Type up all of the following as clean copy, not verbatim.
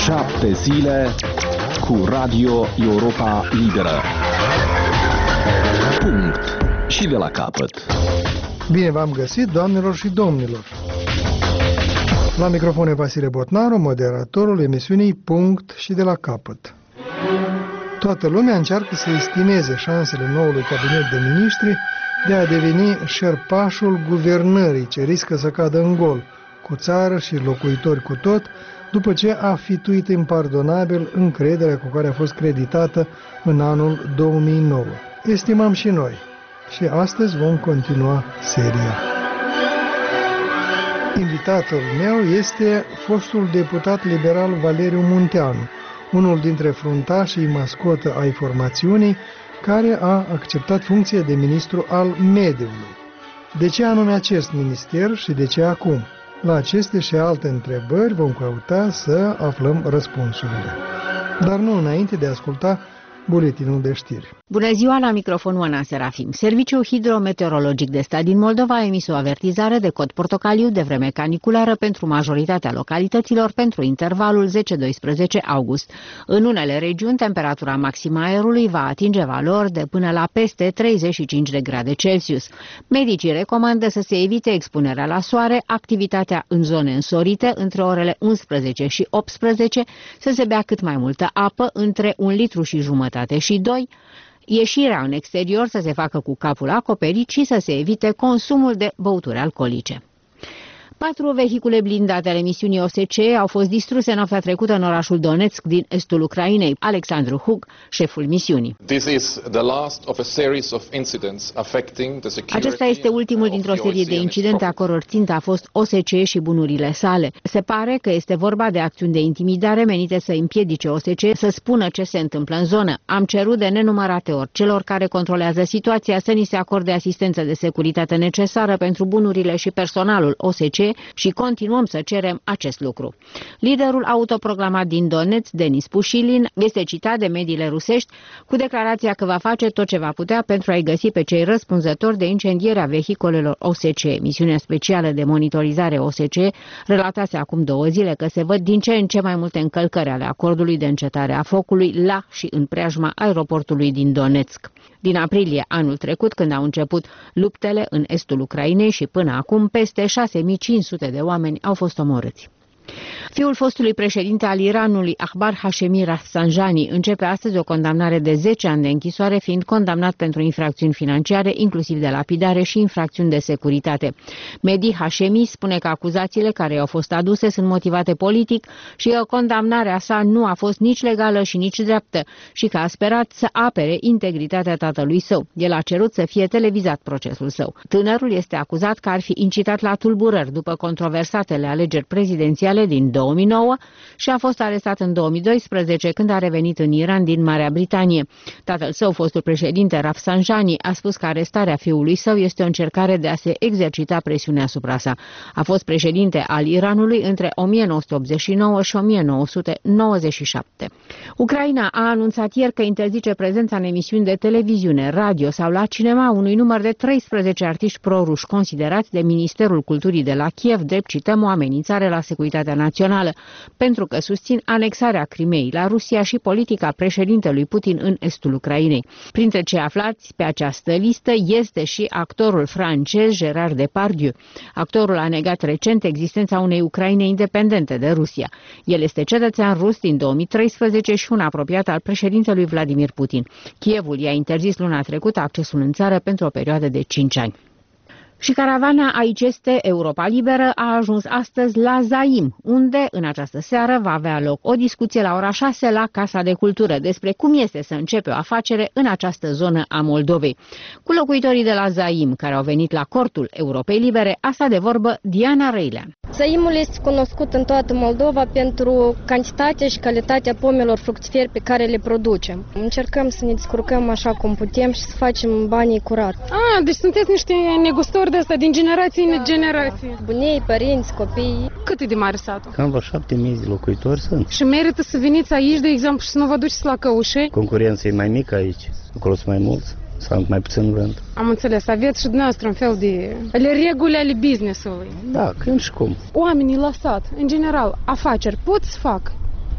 7 zile cu Radio Europa Liberă. Punct. Și de la capăt. Bine v-am găsit, doamnelor și domnilor. La microfon e Vasile Botnaru, moderatorul emisiunii Punct și de la capăt. Toată lumea încearcă să estimeze șansele noului cabinet de miniștri de a deveni șerpașul guvernării ce riscă să cadă în gol, cu țară și locuitori cu tot, după ce a fituit impardonabil încrederea cu care a fost creditată în anul 2009. Estimăm și noi. Și astăzi vom continua seria. Invitatul meu este fostul deputat liberal Valeriu Munteanu, unul dintre fruntașii mascotă ai formațiunii, care a acceptat funcția de ministru al mediului. De ce anume acest minister și de ce acum? La aceste și alte întrebări vom căuta să aflăm răspunsurile. Dar nu înainte de a asculta buletinul de știri. Bună ziua, la microfon Oana Serafim. Serviciul Hidrometeorologic de Stat din Moldova a emis o avertizare de cod portocaliu de vreme caniculară pentru majoritatea localităților pentru intervalul 10-12 august. În unele regiuni, temperatura maximă a aerului va atinge valori de până la peste 35 de grade Celsius. Medicii recomandă să se evite expunerea la soare, activitatea în zone însorite între orele 11 și 18, să se bea cât mai multă apă, între 1,5 litri și 2, ieșirea în exterior să se facă cu capul acoperit și să se evite consumul de băuturi alcoolice. 4 vehicule blindate ale misiunii OSCE au fost distruse noaptea trecută în orașul Donetsk din estul Ucrainei. Alexandru Hug, șeful misiunii. Acesta este ultimul dintr-o serie de incidente a căror țintă a fost OSCE și bunurile sale. Se pare că este vorba de acțiuni de intimidare menite să împiedice OSCE să spună ce se întâmplă în zonă. Am cerut de nenumărate ori celor care controlează situația să ni se acorde asistență de securitate necesară pentru bunurile și personalul OSCE și continuăm să cerem acest lucru. Liderul autoproclamat din Donetsk, Denis Pușilin, este citat de mediile rusești cu declarația că va face tot ce va putea pentru a-i găsi pe cei răspunzători de incendierea vehiculelor OSCE. Misiunea specială de monitorizare OSCE relatase acum 2 zile că se văd din ce în ce mai multe încălcări ale acordului de încetare a focului la și în preajma aeroportului din Donetsk. Din aprilie anul trecut, când au început luptele în estul Ucrainei și până acum, peste 6500 de oameni au fost omorâți. Fiul fostului președinte al Iranului, Akbar Hashemi Rafsanjani, începe astăzi o condamnare de 10 ani de închisoare, fiind condamnat pentru infracțiuni financiare, inclusiv de lapidare și infracțiuni de securitate. Mehdi Hashemi spune că acuzațiile care i-au fost aduse sunt motivate politic și că condamnarea sa nu a fost nici legală și nici dreaptă și că a sperat să apere integritatea tatălui său. El a cerut să fie televizat procesul său. Tânărul este acuzat că ar fi incitat la tulburări după controversatele alegeri prezidențiale din 2009 și a fost arestat în 2012 când a revenit în Iran din Marea Britanie. Tatăl său, fostul președinte Rafsanjani, a spus că arestarea fiului său este o încercare de a se exercita presiunea asupra sa. A fost președinte al Iranului între 1989 și 1997. Ucraina a anunțat ieri că interzice prezența în emisiuni de televiziune, radio sau la cinema unui număr de 13 artiști proruși considerați de Ministerul Culturii de la Kiev drept, cităm, o amenințare la securitatea națională, pentru că susțin anexarea Crimeei la Rusia și politica președintelui Putin în estul Ucrainei. Printre cei aflați pe această listă este și actorul francez Gérard Depardieu. Actorul a negat recent existența unei Ucraine independente de Rusia. El este cetățean rus din 2013 și un apropiat al președintelui Vladimir Putin. Kievul i-a interzis luna trecută accesul în țară pentru o perioadă de 5 ani. Și caravana aici este Europa Liberă a ajuns astăzi la Zaim, unde în această seară va avea loc o discuție la ora 6 la Casa de Cultură despre cum este să începe o afacere în această zonă a Moldovei. Cu locuitorii de la Zaim, care au venit la cortul Europei Libere, a stat de vorbă Diana Răilean. Zaimul este cunoscut în toată Moldova pentru cantitatea și calitatea pomelor fructiferi pe care le producem. Încercăm să ne descurcăm așa cum putem și să facem banii curat. Deci sunteți niște negustori de asta din generație în generație. Bunei, părinți, copii. Cât e de mare satul? Cam vreo 7.000 de locuitori sunt. Și merită să veniți aici, de exemplu, și să nu vă duceți la Căușeni? Concurența e mai mică aici, acolo sunt mai mulți. Sau mai puțin vânt. Am înțeles, aveți și dumneavoastră un fel de reguli ale business-ului. Da, când și cum. Oamenii la sat, în general, afaceri pot să fac?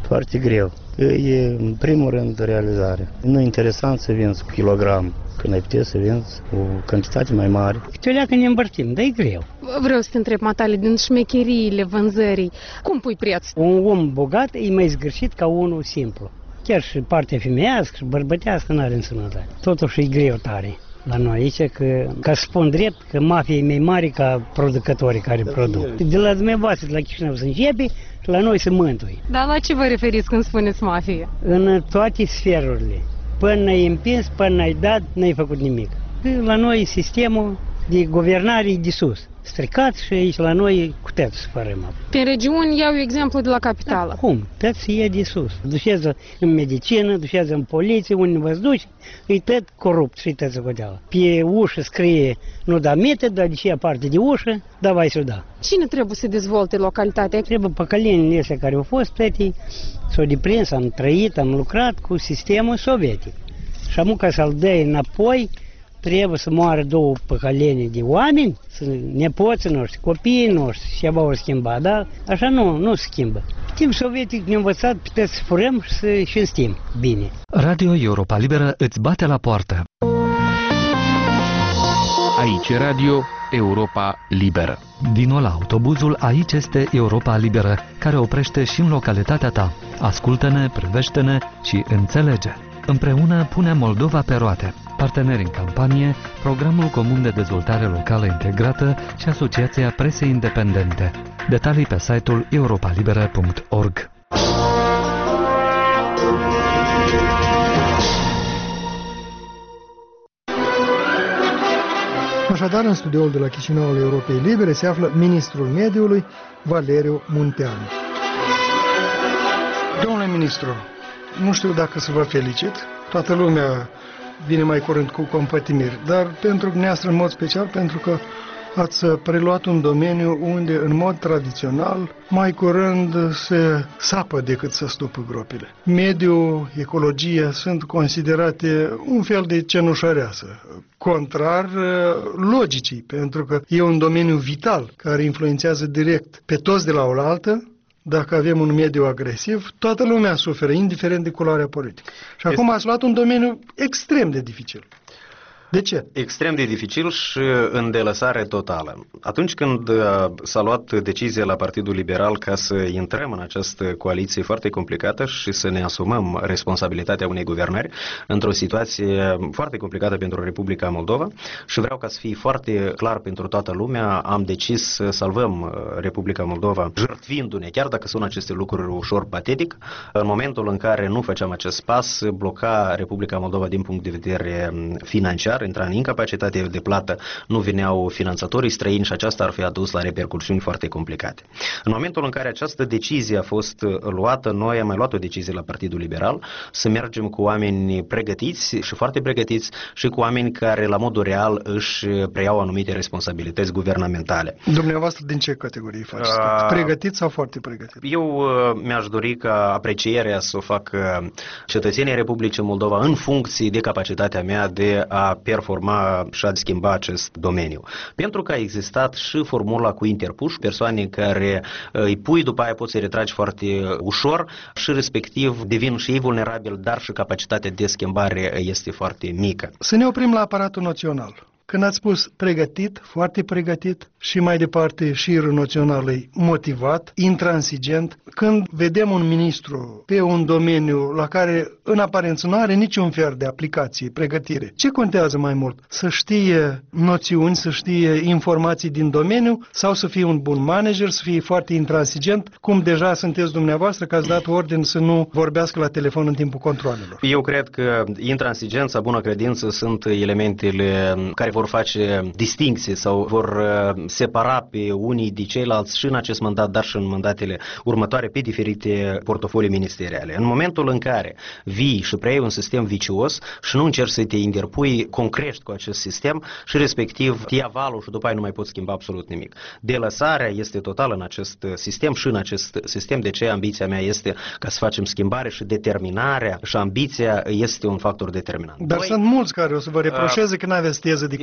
Foarte greu. E, în primul rând, realizarea. Nu e interesant să vinzi cu kilogram, când ai putea să vinzi o cantitate mai mare. Câte o ne împărțim, dar e greu. Vreau să te întreb, Matale, din șmecheriile vânzării, cum pui preț? Un om bogat e mai zgârșit ca unul simplu. Chiar și partea femeiască și bărbătească n-are însemnătate. Totuși e greu tare la noi aici, că, ca să spun drept, că mafia e mai mare ca producătorii care produc. De la dumneavoastră, de la Chișinău se începe și la noi se mântui. Dar la ce vă referiți când spuneți mafie? În toate sferurile. Până n-ai împins, până n-ai dat, n-ai făcut nimic. La noi sistemul de guvernare e de sus. Stricat și aici la noi cu tăt să fărăm. Pe regiuni iau exemplu de la capitală. Da, cum? Tăt să e de sus. Dușează în medicină, dușează în poliție, unde vă duci, e tăt corupt și tăt socoteală. Pe ușă scrie, nu da mete, dar de ce parte de ușă, davai săda. Cine trebuie să dezvolte localitatea? Trebuie păcălenile astea care au fost tătii, s-au deprins, am trăit, am lucrat cu sistemul sovietic. Și amu ca să-l dai înapoi, trebuie să moară două păcălenii de oameni, nepoții noștri, copiii noștri, și ceva ori schimba, dar așa nu se schimbă. Timp sovietic ne-a învățat, puteți să furăm și să cinstim bine. Radio Europa Liberă îți bate la poartă. Aici Radio Europa Liberă. Vino la autobuzul Aici este Europa Liberă, care oprește și în localitatea ta. Ascultă-ne, privește-ne și înțelege. Împreună punem Moldova pe roate. Parteneri în campanie, Programul Comun de Dezvoltare Locală Integrată și Asociația Presei Independente. Detalii pe site-ul europalibera.org. Așadar, în studioul de la Chișinău al Europei Libere se află ministrul mediului, Valeriu Munteanu. Domnule ministru, nu știu dacă să vă felicit, toată lumea vine mai curând cu compătimiri, dar pentru dumneavoastră în mod special, pentru că ați preluat un domeniu unde în mod tradițional mai curând se sapă decât să stupă gropile. Mediul, ecologia sunt considerate un fel de cenușăreasă, contrar logicii, pentru că e un domeniu vital care influențează direct pe toți de la oaltă. Dacă avem un mediu agresiv, toată lumea suferă, indiferent de culoarea politică. Și acum ați luat un domeniu extrem de dificil. De ce? Extrem de dificil și în delăsare totală. Atunci când s-a luat decizia la Partidul Liberal ca să intrăm în această coaliție foarte complicată și să ne asumăm responsabilitatea unei guvernări într-o situație foarte complicată pentru Republica Moldova, și vreau ca să fie foarte clar pentru toată lumea, am decis să salvăm Republica Moldova jertfindu-ne, chiar dacă sună aceste lucruri ușor patetic. În momentul în care nu făceam acest pas, bloca Republica Moldova din punct de vedere financiar, intra în incapacitate de plată, nu veneau finanțatorii străini și aceasta ar fi adus la repercursiuni foarte complicate. În momentul în care această decizie a fost luată, noi am mai luat o decizie la Partidul Liberal să mergem cu oameni pregătiți și foarte pregătiți și cu oameni care la modul real își preiau anumite responsabilități guvernamentale. Dumneavoastră din ce categorie faceți? Pregătiți sau foarte pregătiți? Eu mi-aș dori ca aprecierea să o fac cetățenii Republicii Moldova în funcție de capacitatea mea de a performa și a schimba acest domeniu. Pentru că a existat și formula cu interpush, persoane care îi pui, după aia poți să-i retragi foarte ușor și respectiv devin și ei vulnerabili, dar și capacitatea de schimbare este foarte mică. Să ne oprim la aparatul național. Când ați spus pregătit, foarte pregătit și mai departe șirul național e motivat, intransigent, când vedem un ministru pe un domeniu la care în aparență nu are niciun fel de aplicație, pregătire, ce contează mai mult? Să știe noțiuni, să știe informații din domeniu sau să fie un bun manager, să fie foarte intransigent, cum deja sunteți dumneavoastră că ați dat ordin să nu vorbească la telefon în timpul controalelor? Eu cred că intransigența, bună credință sunt elementele care vor face distincție sau vor separa pe unii de ceilalți și în acest mandat, dar și în mandatele următoare pe diferite portofolii ministeriale. În momentul în care vii și preiei un sistem vicios și nu încerci să te interpui, concrești cu acest sistem și respectiv te ia valul și după aia nu mai poți schimba absolut nimic. Delăsarea este totală în acest sistem și în acest sistem, de ce ambiția mea este ca să facem schimbare și determinarea și ambiția este un factor determinant. Dar sunt mulți care o să vă reproșeze că n-aveți teză de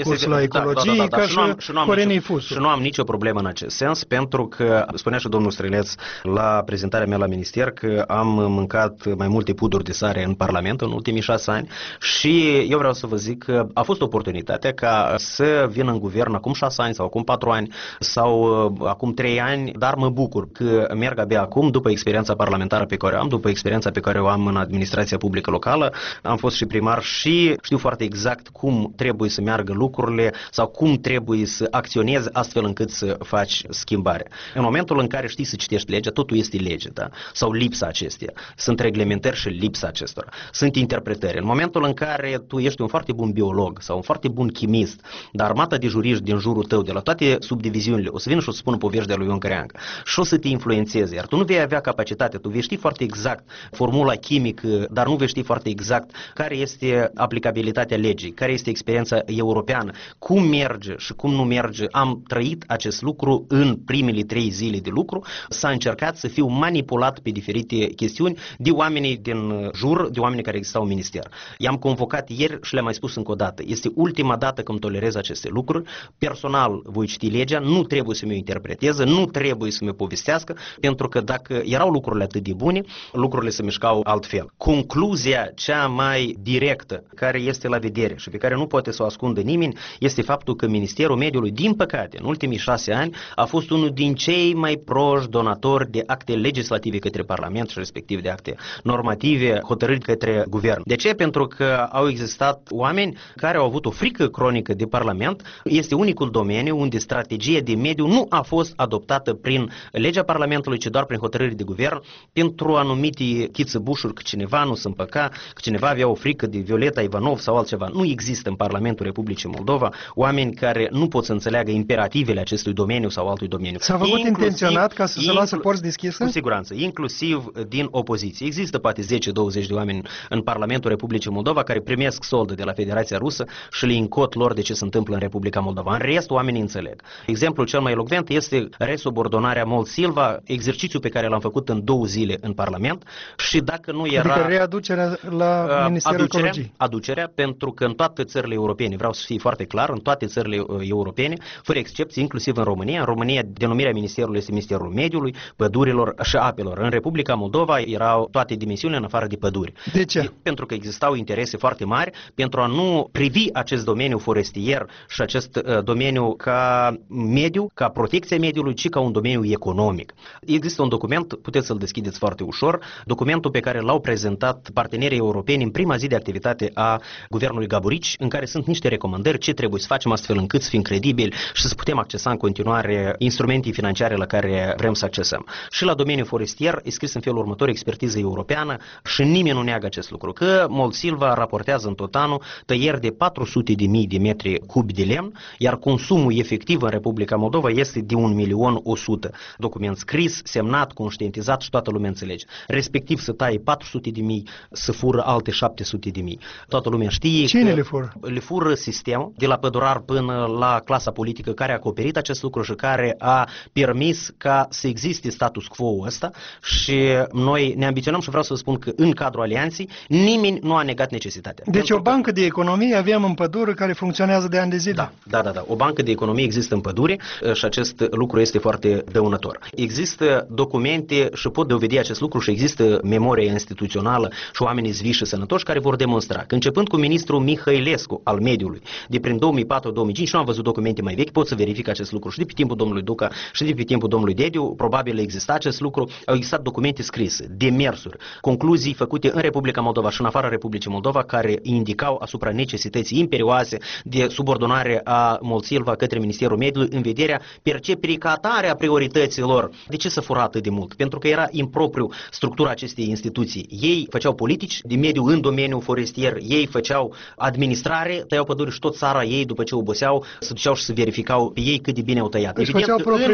recurs la ecologie ca și corenii fusului. Și nu am nicio problemă în acest sens, pentru că, spunea și domnul Streleț la prezentarea mea la minister, că am mâncat mai multe puduri de sare în Parlament în ultimii 6 ani și eu vreau să vă zic că a fost oportunitatea ca să vin în guvern acum 6 ani sau acum 4 ani sau acum 3 ani, dar mă bucur că merg abia acum, după experiența parlamentară pe care o am, după experiența pe care o am în administrația publică locală. Am fost și primar și știu foarte exact cum trebuie să meargă lucrurile sau cum trebuie să acționezi astfel încât să faci schimbare. În momentul în care știi să citești legea, totul este lege, da? Sau lipsa acesteia. Sunt reglementări și lipsa acestora. Sunt interpretări. În momentul în care tu ești un foarte bun biolog sau un foarte bun chimist, dar armata de juriști din jurul tău, de la toate subdiviziunile, o să vină și o să spună povești de lui Ion Creangă și o să te influențeze, iar tu nu vei avea capacitate, tu vei ști foarte exact formula chimică, dar nu vei ști foarte exact care este aplicabilitatea legii, care este experiența europeană, cum merge și cum nu merge. Am trăit acest lucru în primele 3 zile de lucru, s-a încercat să fiu manipulat pe diferite chestiuni de oamenii din jur, de oamenii care existau în minister. I-am convocat ieri și le-am mai spus încă o dată. Este ultima dată când tolerez aceste lucruri. Personal voi citi legea, nu trebuie să mi-o interpreteze, nu trebuie să mi-o povestească, pentru că dacă erau lucrurile atât de bune, lucrurile se mișcau altfel. Concluzia cea mai directă care este la vedere și pe care nu poate să o ascundă nimeni este faptul că Ministerul Mediului, din păcate, în ultimii 6 ani, a fost unul din cei mai proști donatori de acte legislative către Parlament și respectiv de acte normative hotărâri către guvern. De ce? Pentru că au existat oameni care au avut o frică cronică de Parlament. Este unicul domeniu unde strategia de mediu nu a fost adoptată prin legea Parlamentului, ci doar prin hotărâri de guvern, pentru anumite chițăbușuri, că cineva nu se împăca, că cineva avea o frică de Violeta Ivanov sau altceva. Nu există în Parlamentul Republicii Moldova oameni care nu pot să înțeleagă imperativele acestui domeniu sau altui domeniu. S-a făcut intenționat ca să se lasă porți deschise? Cu siguranță, inclusiv din opoziție. Există poate 10-20 de oameni în Parlamentul Republicii Moldova care primesc soldă de la Federația Rusă și le încot lor de ce se întâmplă în Republica Moldova. În rest, oamenii înțeleg. Exemplul cel mai elocvent este resubordonarea Mold-Silva, exercițiu pe care l-am făcut în 2 zile în Parlament și dacă nu era... Adică readucerea la Ministerul Ecologiei. Aducerea, pentru că în toate țările europene, vreau să fie foarte clar, în toate țările europene, fără excepție, inclusiv în România, denumirea ministerului este Ministerul Mediului, Pădurilor și Apelor. În Republica Moldova erau toate dimensiunile în afară de păduri. De ce? Pentru că existau interese foarte mari pentru a nu privi acest domeniu forestier și acest domeniu ca mediu, ca protecția mediului, ci ca un domeniu economic. Există un document, puteți să-l deschideți foarte ușor, documentul pe care l-au prezentat partenerii europeni în prima zi de activitate a guvernului Gaburici, în care sunt niște recomandări ce trebuie să facem astfel încât să fim credibili și să putem accesa în continuare instrumente financiare la care vrem să accesăm. Și la domeniul forestier e scris în felul următor, expertiză europeană, și nimeni nu neagă acest lucru, că Mold-Silva raportează în tot anul tăieri de 400.000 de metri cubi de lemn, iar consumul efectiv în Republica Moldova este de 1.100.000. Document scris, semnat, conștientizat și toată lumea înțelege. Respectiv să taie 400.000, să fură alte 700.000. Toată lumea știe. Cine le fură? Le fură sistemul, de la pădurar până la clasa politică care a acoperit acest lucru și care a permis ca să existe status quo ăsta și noi ne ambiționăm și vreau să vă spun că în cadrul alianței nimeni nu a negat necesitatea. Deci o bancă de economie avem în pădure care funcționează de ani de zile? Da. O bancă de economie există în pădure și acest lucru este foarte dăunător. Există documente și pot dovedi acest lucru și există memoria instituțională și oamenii zvii și sănătoși care vor demonstra că începând cu ministrul Mihailescu al mediului, de prin 2004-2005, nu am văzut documente mai vechi, pot să verific acest lucru și de pe timpul domnului Duca și de pe timpul domnului Dediu, probabil exista acest lucru, au existat documente scrise, demersuri, concluzii făcute în Republica Moldova și în afara Republicii Moldova care indicau asupra necesității imperioase de subordonare a Mold-Silva către Ministerul Mediului în vederea perceperii ca atare a priorităților. De ce să fura atât de mult? Pentru că era impropriu structura acestei instituții. Ei făceau politici de mediu în domeniul forestier, ei făceau administrare, tăiau păduri și tot țara ei, după ce oboseau, se duceau și se verificau pe ei cât de bine au tăiat. Evident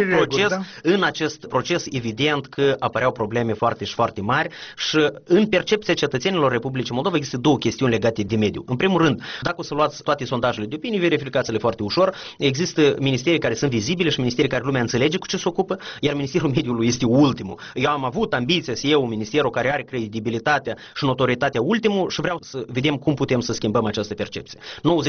că în acest proces, evident că apăreau probleme foarte mari și în percepția cetățenilor Republicii Moldova există 2 chestiuni legate de mediu. În primul rând, dacă o să luați toate sondajele de opinie, verificați-le foarte ușor, există ministerii care sunt vizibile și ministerii care lumea înțelege cu ce se ocupă, iar Ministerul Mediului este ultimul. Eu am avut ambiția să iau un ministerul care are credibilitatea și notorietatea ultimul și vreau să vedem cum putem să schimbăm această percepție. 90% de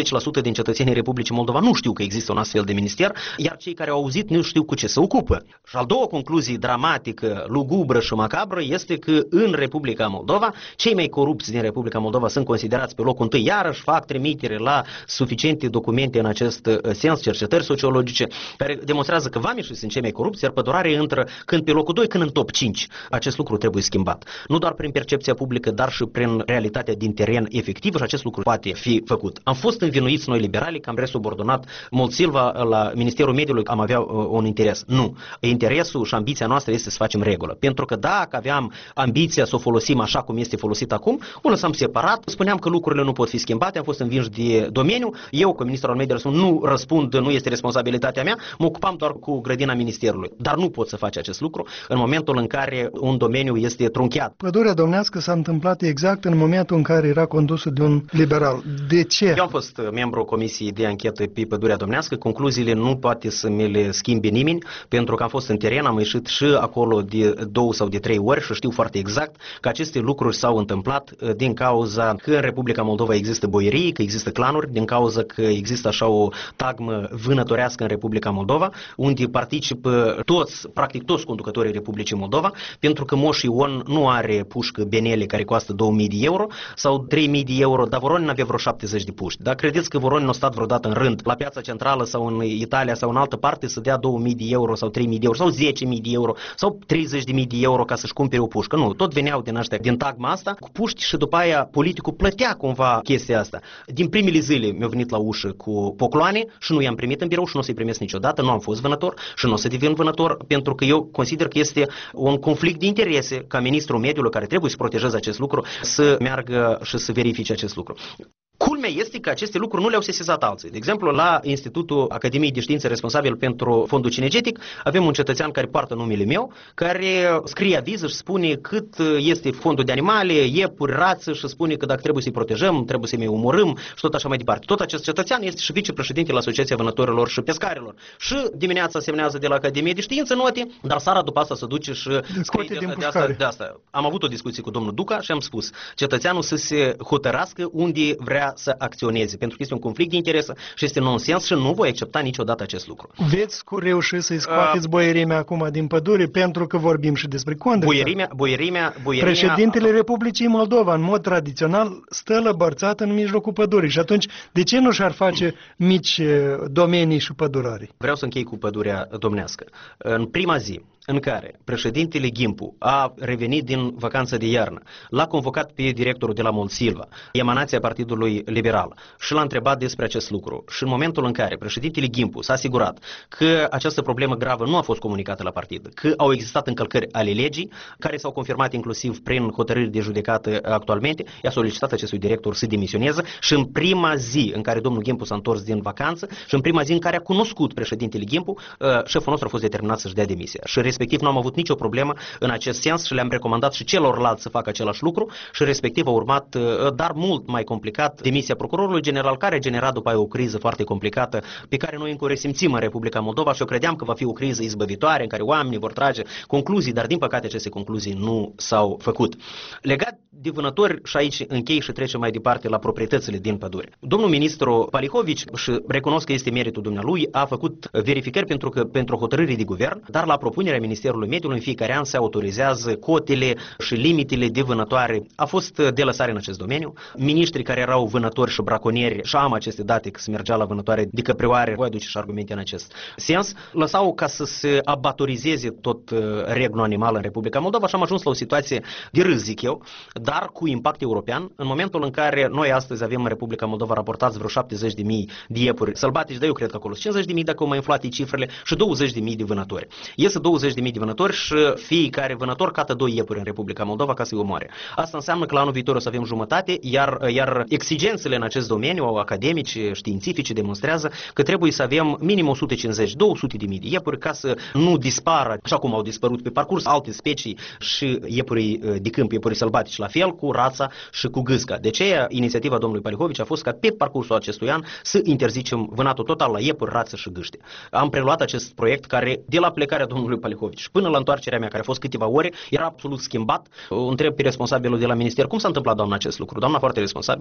din cetățenii Republicii Moldova nu știu că există un astfel de minister, iar cei care au auzit nu știu cu ce se ocupă. Și al doua concluzie dramatică, lugubră și macabră este că în Republica Moldova, cei mai corupți din Republica Moldova sunt considerați pe locul întâi, iarăși fac trimitere la suficiente documente în acest sens, cercetări sociologice, care demonstrează că vameșii sunt cei mai corupți, iar pădurarii intră când pe locul 2, când în top 5. Acest lucru trebuie schimbat. Nu doar prin percepția publică, dar și prin realitatea din teren efectivă și acest lucru poate fi făcut. Am fost învinuiți noi liberali că am resubordonat Molt Silva la Ministerul Mediului, am avea un interes. Nu. Interesul și ambiția noastră este să facem regulă. Pentru că dacă aveam ambiția să o folosim așa cum este folosit acum, o lăsam separat, spuneam că lucrurile nu pot fi schimbate, am fost învinși de domeniu, eu, ca ministru al mediului, nu răspund, nu este responsabilitatea mea, mă ocupam doar cu grădina ministerului. Dar nu pot să faci acest lucru în momentul în care un domeniu este trunchiat. Pădurea domnească s-a întâmplat exact în momentul în care era condusă de un liberal. De ce? Eu am fost membru comisiei de anchetă pe Pădurea domnească, concluziile nu poate să mi le schimbe nimeni, pentru că am fost în teren, am ieșit și acolo de 2 sau de 3 ori și știu foarte exact că aceste lucruri s-au întâmplat din cauza că în Republica Moldova există boierii, că există clanuri, din cauza că există așa o tagmă vânătorească în Republica Moldova, unde participă practic toți conducătorii Republicii Moldova, pentru că Moș Ion nu are pușcă Benele care costă 2000 de euro sau 3000 de euro, dar Voronin avea vreo 70 de puști. Dar credeți că Voronin a stat vreodată în rând la Piața Centrală sau în Italia sau în altă parte să dea 2000 de euro sau 3000 de euro sau 10.000 de euro sau 30.000 de euro ca să-și cumpere o pușcă? Nu, tot veneau din tagma asta cu puști și după aia politicul plătea cumva chestia asta. Din primele zile mi-au venit la ușă cu pocloane și nu i-am primit în birou și nu o să-i primesc niciodată, nu am fost vânător și nu o să devin vânător, pentru că eu consider că este un conflict de interese ca ministrul mediului, care trebuie să protejeze acest lucru, să meargă și să verifice acest lucru. Culmea este că aceste lucruri nu le-au sesizat alții. De exemplu, la Institutul Academiei de Științe responsabil pentru fondul cinegetic, avem un cetățean care poartă numele meu, care scrie aviză și spune cât este fondul de animale, iepuri, rață și spune că dacă trebuie să-i protejăm, trebuie să-i omorâm și tot așa mai departe. Tot acest cetățean este și vicepreședintele Asociației Vânătorilor și Pescarilor. Și dimineața semnează de la Academie de Științe note, dar seara după asta se duce și scoate din pușcare. De asta. Am avut o discuție cu domnul Duca și am spus, cetățeanul să se hotărască unde vrea să acționeze, pentru că este un conflict de interese și este nonsens și nu voi accepta niciodată acest lucru. Veți reuși să-i scoateți boierimea acum din pădure, pentru că vorbim și despre condensat. Boierimea... Președintele Republicii Moldova, în mod tradițional, stă lăbărțat în mijlocul pădurii și atunci de ce nu și-ar face mici domenii și pădurari? Vreau să închei cu Pădurea domnească. În prima zi în care președintele Gimpu a revenit din vacanță de iarnă, l-a convocat pe directorul de la Molt Silva, emanația Partidului Liberal, și l-a întrebat despre acest lucru. Și în momentul în care președintele Gimpu s-a asigurat că această problemă gravă nu a fost comunicată la partid, că au existat încălcări ale legii, care s-au confirmat inclusiv prin hotărâri de judecată actualmente, i-a solicitat acestui director să demisioneze și în prima zi în care domnul Gimpu s-a întors din vacanță și în prima zi în care a cunoscut președintele Gimpu, șeful nostru a fost determinat să-și dea demisia. Și respectiv nu am avut nicio problemă în acest sens și le-am recomandat și celorlalți să facă același lucru și respectiv a urmat, dar mult mai complicat, demisia procurorului general, care a generat după aia o criză foarte complicată pe care noi încă o resimțim în Republica Moldova și eu credeam că va fi o criză izbăvitoare în care oamenii vor trage concluzii, dar din păcate aceste concluzii nu s-au făcut. Legat de vânători, și aici închei și trecem mai departe la proprietățile din pădure. Domnul ministru Palihovici, și recunosc că este meritul dumnealui, a făcut verificări pentru hotărâri de guvern, dar la propunerea Ministerului Mediului în fiecare an se autorizează cotele și limitele de vânătoare. A fost delăsare în acest domeniu. Miniștrii care erau vânători și braconieri, și am aceste date că se mergea la vânătoare de căprioare, voi aduce și argumente în acest sens, lăsau ca să se abatorizeze tot regnul animal în Republica Moldova și am ajuns la o situație de râs, zic eu, dar cu impact european, în momentul în care noi astăzi avem în Republica Moldova raportați vreo 70.000 de iepuri sălbatici, dar eu cred că acolo 50.000 dacă au mai inflat cifrele și 20.000 de vânători. Iese 20.000 de vânători și fiecare vânător cată 2 iepuri în Republica Moldova ca să-i omoare. Asta înseamnă că la anul viitor o să avem jumătate, iar exigențele în acest domeniu, academice, științifice, demonstrează că trebuie să avem minim 150-200.000 de iepuri ca să nu dispară, așa cum au dispărut pe parcurs alte specii și iepurii de câmp, iepurii sălbatici, la fel cu rața și cu gâsca. De aceea, inițiativa domnului Palihovici a fost ca pe parcursul acestui an să interzicem vânatul total la iepuri, rață și gâște. Am preluat acest proiect care, de la plecarea domnului Palihovici până la întoarcerea mea, care a fost câteva ore, era absolut schimbat. O întreb pe responsabilul de la minister cum s-a întâmplat, doamna, acest lucru. Doamna foarte responsabil, un specialist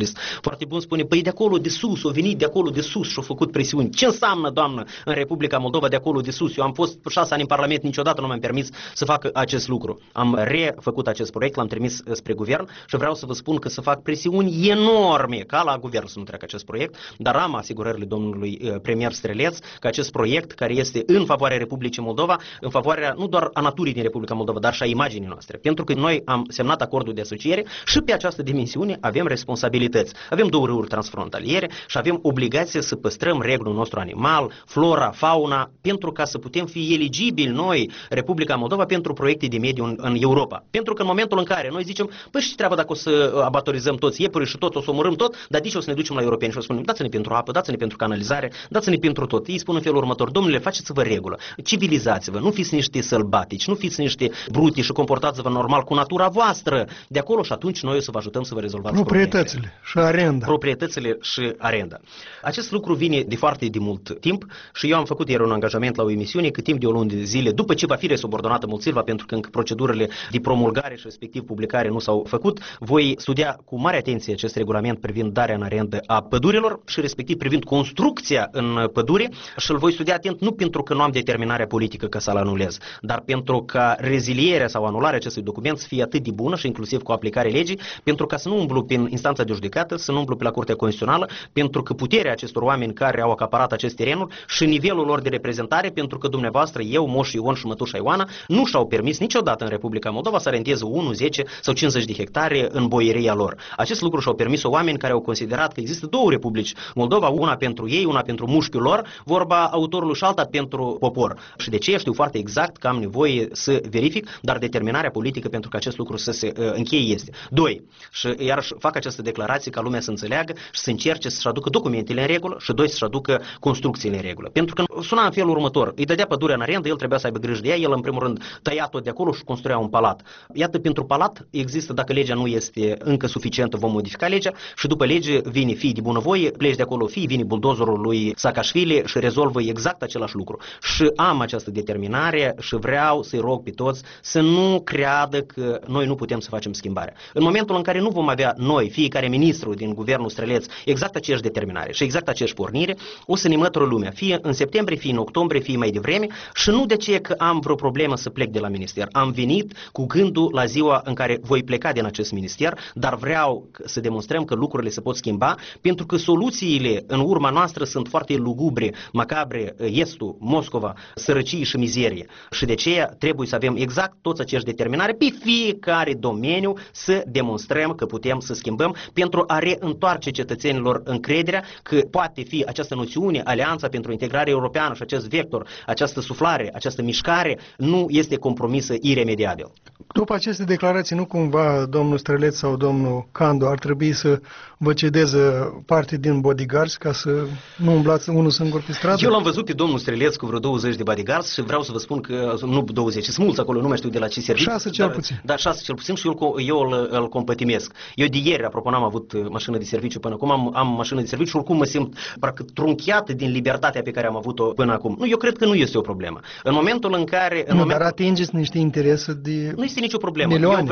jurist foarte bun, spune, păi de acolo de sus, au venit de acolo de sus și au făcut presiuni. Ce înseamnă, doamnă, în Republica Moldova de acolo de sus? Eu am fost 6 ani în Parlament, niciodată nu mi-am permis să fac acest lucru. Am refăcut acest proiect, l-am trimis spre guvern și vreau să vă spun că să fac presiuni enorme ca la guvern să nu treacă acest proiect, dar am asigurările domnului premier Streleț că acest proiect, care este în favoarea Republicii Moldova, în favoarea nu doar a naturii din Republica Moldova, dar și a imaginii noastre. Pentru că noi am semnat acordul de asociere și pe această dimensiune avem responsabilități. Avem 2 râuri transfrontaliere și avem obligația să păstrăm reglul nostru animal, flora, fauna, pentru ca să putem fi eligibili noi, Republica Moldova, pentru proiecte de mediu în Europa. Pentru că în momentul în care noi zicem, păi și treaba dacă o să abatorizăm toți iepurii și tot, o să omorâm tot, dar de ce o să ne ducem la europeni și o să spunem, dați-ne pentru apă, dați-ne pentru canalizare, dați-ne pentru tot. Ei spun în felul următor, domnule, faceți-vă regulă, civilizați-vă, nu fiți niște sălbatici, nu fiți niște bruti și comportați-vă normal cu natura voastră de acolo și atunci noi o să vă ajutăm să vă rezolvați proprietățile și arenda. Proprietățile și arenda. Acest lucru vine de foarte de mult timp și eu am făcut ieri un angajament la o emisiune că timp de o lună de zile, după ce va fi resubordonată Mulțilva, pentru că încă procedurile de promulgare și respectiv publicare nu s-au făcut, voi studia cu mare atenție acest regulament privind darea în arendă a pădurilor și respectiv privind construcția în pădure și îl voi studia atent nu pentru că nu am determinarea politică ca să-l anulez, dar pentru ca rezilierea sau anularea acestui document să fie atât de bună și inclusiv cu aplicare legii, pentru ca să nu umblu prin instanța de judecată, să nu umblu pe la Curtea Constituțională, pentru că puterea acestor oameni care au acaparat acest terenuri și nivelul lor de reprezentare, pentru că dumneavoastră, eu, Moș Ion și Mătușa Ioana, nu și-au permis niciodată în Republica Moldova să arendeze 1, 10 sau 50 de hectare în boieria lor. Acest lucru și-au permis-o oameni care au considerat că există 2 republici Moldova, una pentru ei, una pentru mușchiul lor, vorba autorului și alta pentru popor. Și de ce știu foarte exact că am nevoie să verific, dar determinarea politică pentru că acest lucru să se încheie este. 2. Și iarăși fac această declarație ca lumea să înțeleagă și să încerce să-și aducă documentele în regulă și 2. să-și aducă construcțiile în regulă. Pentru că suna în felul următor. Îi dădea pădurea în arendă, el trebuia să aibă grijă de ea, el în primul rând tăia tot de acolo și construia un palat. Iată, pentru palat există, dacă legea nu este încă suficientă, vom modifica legea și după lege vine fii de bunăvoie, pleci de acolo fii, vine buldozerul lui Saakashvili și rezolvă exact același lucru. Și am această determinare și vreau să-i rog pe toți să nu creadă că noi nu putem să facem schimbarea. În momentul în care nu vom avea noi, fiecare ministru din guvernul Streleț, exact aceeași determinare și exact aceeași pornire, o să ne mătură lumea, fie în septembrie, fie în octombrie, fie mai devreme și nu de ce că am vreo problemă să plec de la minister. Am venit cu gândul la ziua în care voi pleca din acest minister, dar vreau să demonstrăm că lucrurile se pot schimba, pentru că soluțiile în urma noastră sunt foarte lugubre, macabre, Estul, Moscova, sărăcie și mizerie. Și de aceea trebuie să avem exact toți acești determinare pe fiecare domeniu să demonstrăm că putem să schimbăm pentru a reîntoarce cetățenilor încrederea că poate fi această noțiune, Alianța pentru Integrare Europeană și acest vector, această suflare, această mișcare nu este compromisă iremediabil. După aceste declarații, nu cumva domnul Streleț sau domnul Candu ar trebui să vă cedeze parte din bodyguards ca să nu umblați unul singur pe stradă? Eu l-am văzut pe domnul Streleț cu vreo 20 de bodyguards și vreau să vă spun că, nu 20, sunt mulți acolo, nu mai știu de la ce serviciu. 6 cel puțin. Da, 6 cel puțin și eu îl compătimesc. Eu de ieri, apropo, n-am avut mașină de serviciu până acum, am mașină de serviciu și oricum mă simt parcă trunchiat din libertatea pe care am avut-o până acum. Nu, eu cred că nu este o problemă. În momentul în care... dar atingeți niște interese de... Nu este nicio problemă.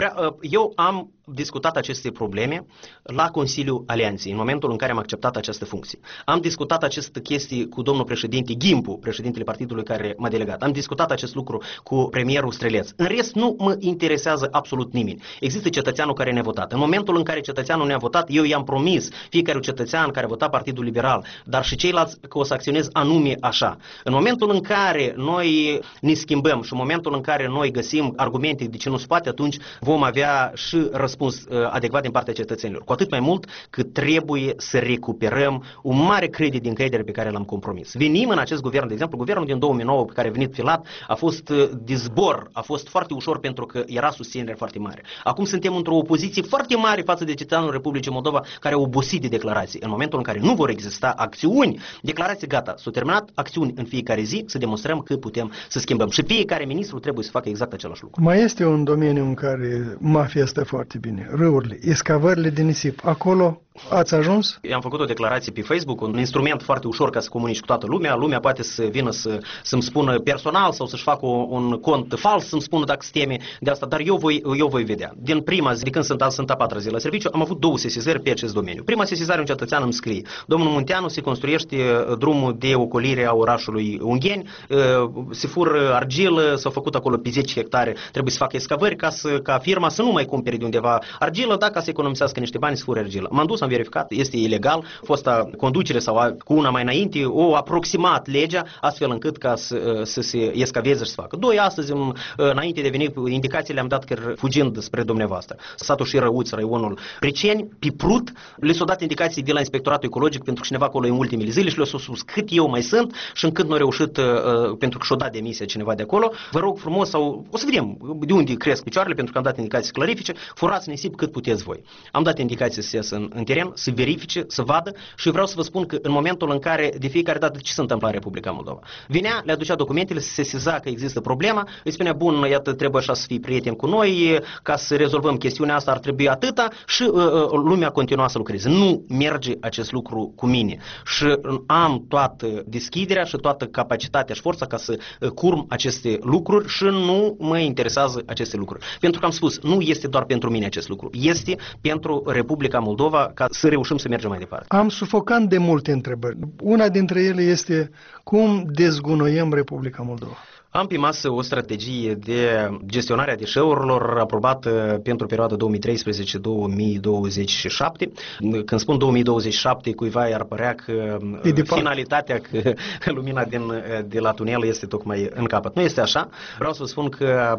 Eu am discutat aceste probleme la Consiliul Alianței, în momentul în care am acceptat această funcție. Am discutat aceste chestii cu domnul președinte Gimpu, președintele partidului care m-a delegat. Am discutat acest lucru cu premierul Streleț. În rest, nu mă interesează absolut nimeni. Există cetățeanul care ne-a votat. În momentul în care cetățeanul ne-a votat, eu i-am promis fiecare cetățean care a votat Partidul Liberal, dar și ceilalți că o să acționez anume așa. În momentul în care noi ne schimbăm și în momentul în care noi găsim argumente de ce nu se poate, atunci vom avea și răspuns adecvat din partea cetățenilor. Cu atât mai mult că trebuie să recuperăm un mare credit din încredere pe care l-am compromis. Venim în acest guvern, de exemplu, guvernul din 2009 pe care a venit filat, a fost de zbor, a fost foarte ușor pentru că era susținere foarte mare. Acum suntem într-o opoziție foarte mare față de cetățenul Republicii Moldova care au obosit de declarații. În momentul în care nu vor exista acțiuni, declarații gata, s-au terminat, acțiuni în fiecare zi, să demonstrăm că putem să schimbăm. Și fiecare ministru trebuie să facă exact același lucru. Mai este un domeniu în care mafia stă foarte bine, râurile, escavările de nisip. Acolo Ați ajuns? Eu am făcut o declarație pe Facebook, un instrument foarte ușor ca să comunici cu toată lumea. Lumea poate să vină să-mi spună personal sau să-și facă un cont fals, să-mi spună dacă se teme de asta, dar eu voi vedea. Din prima zi, de când sunt a patra zi la serviciu, am avut 2 sesizări pe acest domeniu. Prima sesizare, un cetățean îmi scrie: domnul Munteanu, se construiește drumul de ocolire a orașului Ungheni, se fură argilă, s-au făcut acolo pe 10 hectare, trebuie să facă excavări ca firma să nu mai cumpere de undeva argilă, dacă să economisească niște bani să fură argilă. M-am dus, am verificat, este ilegal, fosta conducere sau cu una mai înainte o aproximat legea astfel încât ca să se escaveze și să facă. 2, astăzi, înainte de venit, indicațiile le-am dat chiar fugind spre dumneavoastră. Satul și Răuți, raionul Priceni, pe Prut, le s-au dat indicații de la Inspectoratul Ecologic pentru că cineva acolo în ultimele zile și le-au spus cât eu mai sunt și încât nu au reușit, pentru că și-o dat demisia cineva de acolo. Vă rog frumos, o să vedem de unde cresc picioarele, pentru că am dat indicații clarifice, furați nisip cât puteți voi. Am dat indicații să iasă în teren, să verifice, să vadă și vreau să vă spun că în momentul în care de fiecare dată ce se întâmplă în Republica Moldova, vinea, le aducea documentele, se sesiza că există problema, îi spunea, bun, iată, trebuie așa să fii prieten cu noi, ca să rezolvăm chestiunea asta ar trebui atâta și lumea continua să lucreze. Nu merge acest lucru cu mine și am toată deschiderea și toată capacitatea și forța ca să curm aceste lucruri și nu mă interesează aceste lucruri. Pentru că am spus, nu este doar pentru mine acest lucru, este pentru Republica Moldova ca să reușim să mergem mai departe. Am sufocat de multe întrebări. Una dintre ele este cum dezgunoiem Republica Moldova. Am pe masă o strategie de gestionare a deșeurilor aprobată pentru perioada 2013-2027. Când spun 2027, cuiva i-ar părea că finalitatea, că lumina de la tunel este tocmai în capăt. Nu este așa. Vreau să vă spun că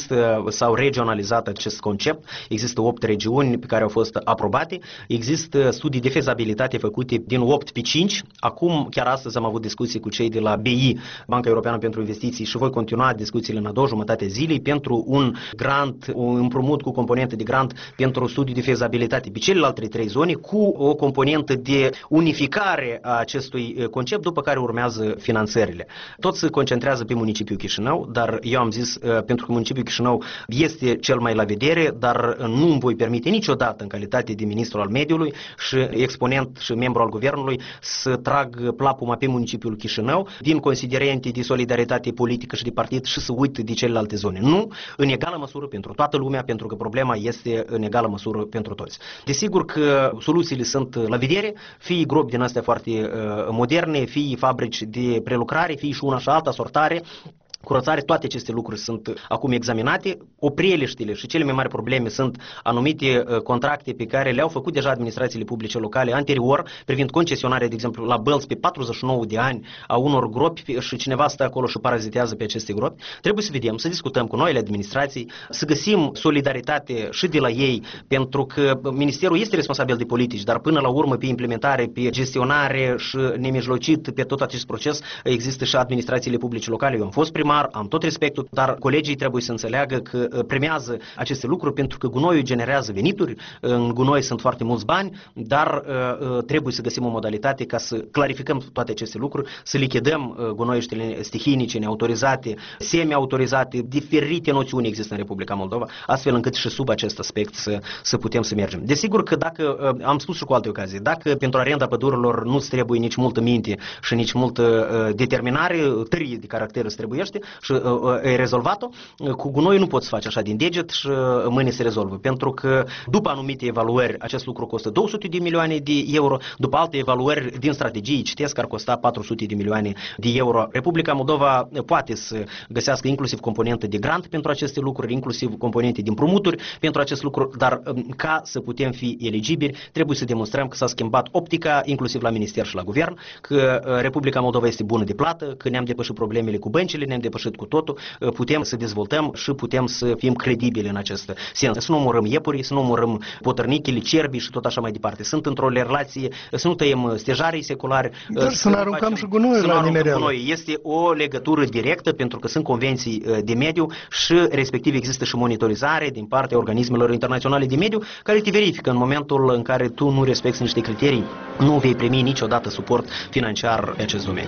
s-au regionalizat acest concept. Există 8 regiuni pe care au fost aprobate. Există studii de fezabilitate făcute din 8 pe 5. Acum, chiar astăzi am avut discuții cu cei de la BI, Banca Europeană pentru Investiții, și voi continua discuțiile în a 2 jumătate zilei pentru un grant, un împrumut cu componentă de grant pentru studii de fezabilitate pe celelalte 3 zone, cu o componentă de unificare a acestui concept, după care urmează finanțările. Tot se concentrează pe municipiul Chișinău, dar eu am zis, pentru că municipiul Chișinău este cel mai la vedere, dar nu îmi voi permite niciodată, în calitate de ministru al mediului și exponent și membru al guvernului, să trag plapuma pe municipiul Chișinău din considerente de solidaritate politică și de partid și să uit de celelalte zone. Nu, în egală măsură pentru toată lumea, pentru că problema este în egală măsură pentru toți. Desigur că soluțiile sunt la vedere, fie gropi din astea foarte moderne, fie fabrici de prelucrare, fie și una și alta, sortare, curățare, toate aceste lucruri sunt acum examinate. Opreliștile și cele mai mari probleme sunt anumite contracte pe care le-au făcut deja administrațiile publice locale anterior, privind concesionarea, de exemplu, la Bălți pe 49 de ani a unor gropi și cineva stă acolo și parazitează pe aceste gropi. Trebuie să vedem, să discutăm cu noile administrații, să găsim solidaritate și de la ei, pentru că ministerul este responsabil de politici, dar până la urmă pe implementare, pe gestionare și nemijlocit pe tot acest proces există și administrațiile publice locale. Eu am fost primar, am tot respectul, dar colegii trebuie să înțeleagă că premiază aceste lucruri pentru că gunoiul generează venituri, în gunoi sunt foarte mulți bani, dar trebuie să găsim o modalitate ca să clarificăm toate aceste lucruri, să lichidăm gunoiștile stihinice, neautorizate, semi-autorizate, diferite noțiuni există în Republica Moldova, astfel încât și sub acest aspect să putem să mergem. Desigur că dacă, am spus și cu alte ocazii, dacă pentru arenda pădurilor nu-ți trebuie nici multă minte și nici multă determinare, tărie de caracter îți trebuiește, și ai rezolvat-o, cu gunoi nu poți face așa din deget și mâine se rezolvă. Pentru că după anumite evaluări acest lucru costă 200 de milioane de euro, după alte evaluări din strategii citesc că ar costa 400 de milioane de euro. Republica Moldova poate să găsească inclusiv componente de grant pentru aceste lucruri, inclusiv componente de împrumuturi pentru acest lucru, dar ca să putem fi eligibili, trebuie să demonstrăm că s-a schimbat optica, inclusiv la minister și la guvern, că Republica Moldova este bună de plată, că ne-am depășit problemele cu băncile, ne-am depășit cu totul, putem să dezvoltăm și putem să fim credibili în acest sens. Să nu omorâm iepurii, să nu omorâm potărnichile, cerbii și tot așa mai departe. Sunt într-o relație, să nu tăiem stejarii seculari. Să ne aruncăm și gunoiul la nimereală. Este o legătură directă pentru că sunt convenții de mediu și respectiv există și monitorizare din partea organismelor internaționale de mediu care te verifică în momentul în care tu nu respecti niște criterii, nu vei primi niciodată suport financiar pe acest domeniu.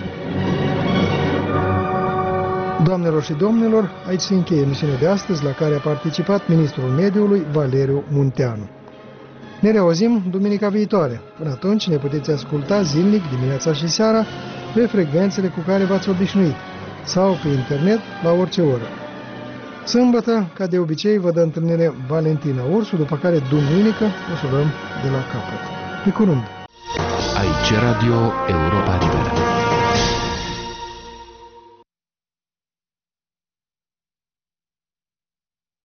Doamnelor și domnilor, aici se încheie emisiunea de astăzi la care a participat ministrul mediului Valeriu Munteanu. Ne reauzim duminica viitoare. Până atunci ne puteți asculta zilnic, dimineața și seara, pe frecvențele cu care v-ați obișnuit sau pe internet la orice oră. Sâmbătă, ca de obicei, vă dă întâlnire Valentina Ursu, după care duminică o să luăm de la capăt. Pe curând! Aici Radio Europa Liberă.